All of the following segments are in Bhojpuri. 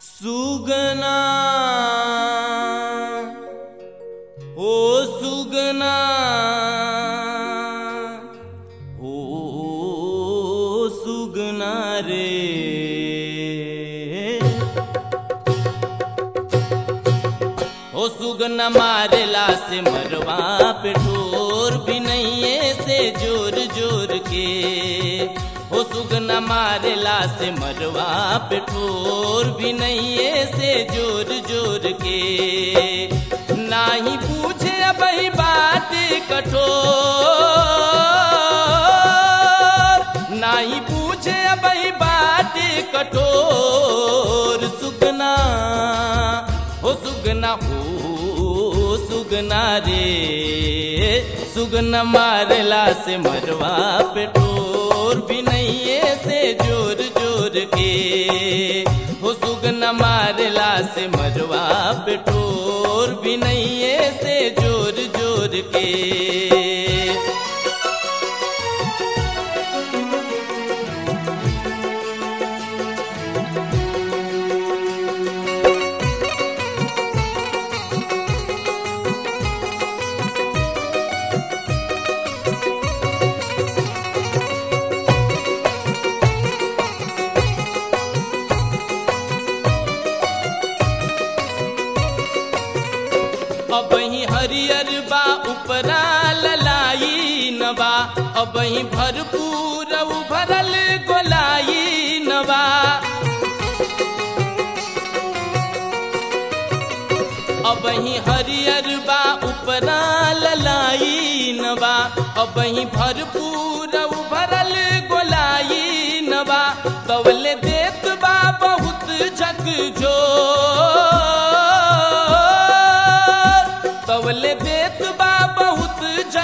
सुगना ओ सुगना ओ सुगना रे ओ सुगना मारेला से मरवा पे ठोर भी नहीं ऐसे जोर जोर के ओ सुगना मारेला से मरवा पे ठोर भी नहीं ऐसे जोर जोर के ना ही पूछे अब बात कठोर ना ही पूछे अब बात कठोर सुगना ओ सुगना हो सुगना रे सुगना मारला से मरवा पे ठोर भी नहीं ऐसे जोर जोर के हो सुगना मारला से मरवा पे ठोर भी नहीं ऐसे जोर जोर के अबही हरियर बा उपरा ललाई नबा अबही भरपूर उभरल गोलाई नबा अबही हरियर बा उपरा ललाई नबा अबही भरपूर उभरल गोलाई नबा तवले देत बा बहुत झकझोर तवले देत बा बहुत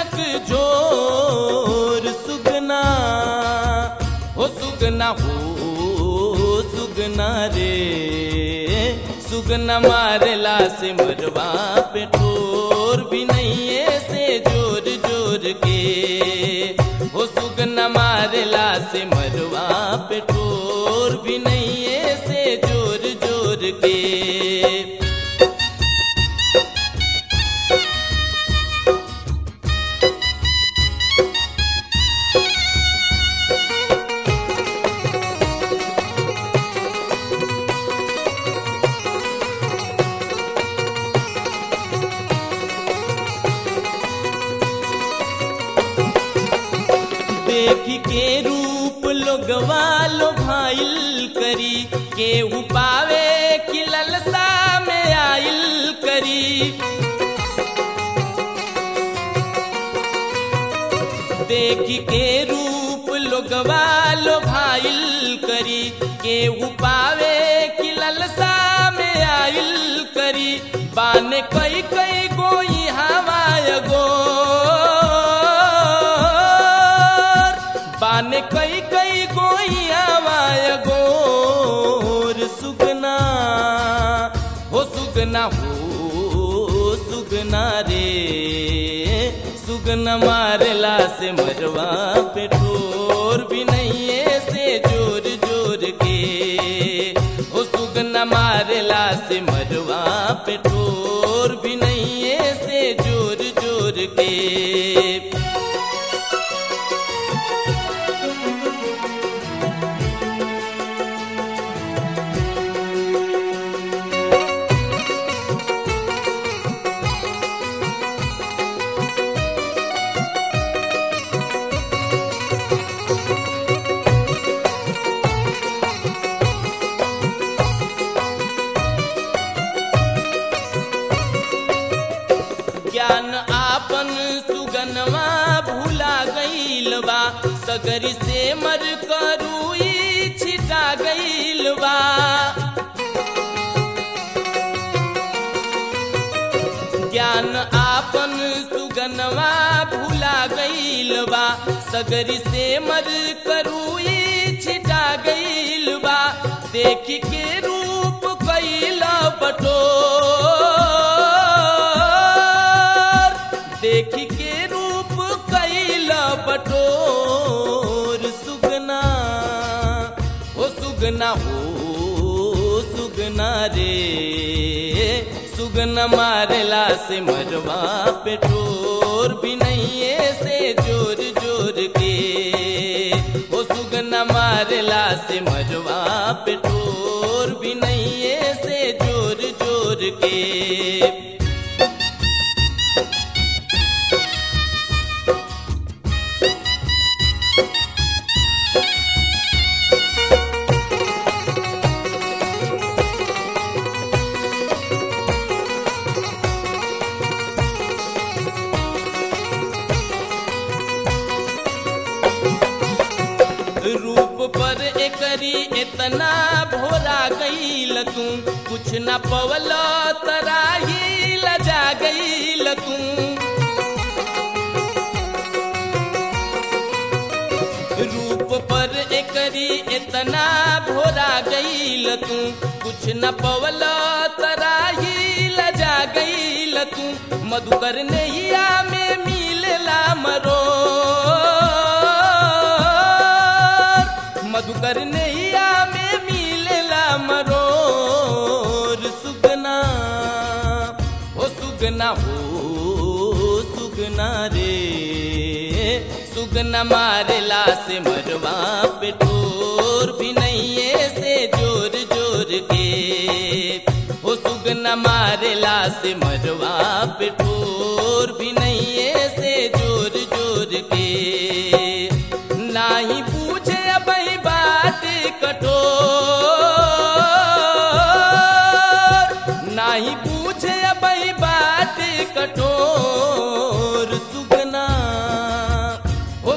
झकझोर सुगना हो सुगना हो सुगना रे सुगना मारला से मरवा पे ठोर भी नहीं ऐसे जोर जोर के हो सुगना मारला से मरवा पे ठोर भी नहीं ऐसे जोर जोर के देखी के रूप लोगवा लो भाईल करी केहू पावे कि ललसा में आइल करी देखी के रूप लोगवा लो भाईल करी केहू पावे कि ललसा में आइल करी बाने कई कई गोई हवाय गो बाने कई कई गोइया वाय गोर सुगना हो सुगना रे सुगना मारला से मरवा पे ठोर भी नहीं ऐसे जोर जोर के हो सुगना मारला से मरवा पे ठोर भी नहीं ऐसे जोर जोर के ज्ञान आपन सुगनवा भूला गईल बा सगरी से मर करूई छिटा गईल बा ज्ञान आपन सुगनवा भूला गईल बा सगरी से मर करूई छिटा गईल बा देखी के रूप कैला बटोर देखी के रूप कैला बटोर सुगना हो सुगना सुगना रे सुगना मारेला से मरवा पे ठोर भी नहीं ऐसे जोर जोर के वो सुगना मारेला से मरवा पे ठोर भी नहीं ऐसे जोर जोर के। रूप पर एकरी इतना भोरा गईल तू कुछ न पवल तराही लजा गईल तू। रूप पर एकरी इतना भोरा गईल तू कुछ न पवल तराही लजा गईल तू। मधुकर नैया में मिलला मरो मधुकर नैया में मिलला मरोर सुगना हो सुगना रे सुगना मारेला से मरवा पे ठोर भी नहीं ऐसे जोर जोर के हो सुगना मारेला से मरवा पे ठोर भी नहीं ऐसे जोर जोर के। नाही पूछे अबई बात कठोर नाही पूछे अबई बात कठोर सुगना हो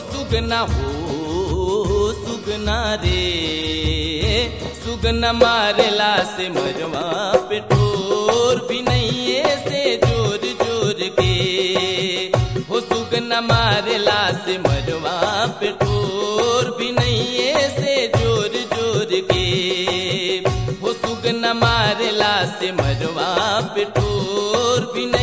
सुगना रे सुगना मारेला से मरवा पे ठोर भी नहीं ऐसे जोर जोर के हो सुगना मारेला से मरवा पे ठोर भी नहीं ऐसे जोर जोर के हो सुगना मारेला से मरवा पे ठोर भी नहीं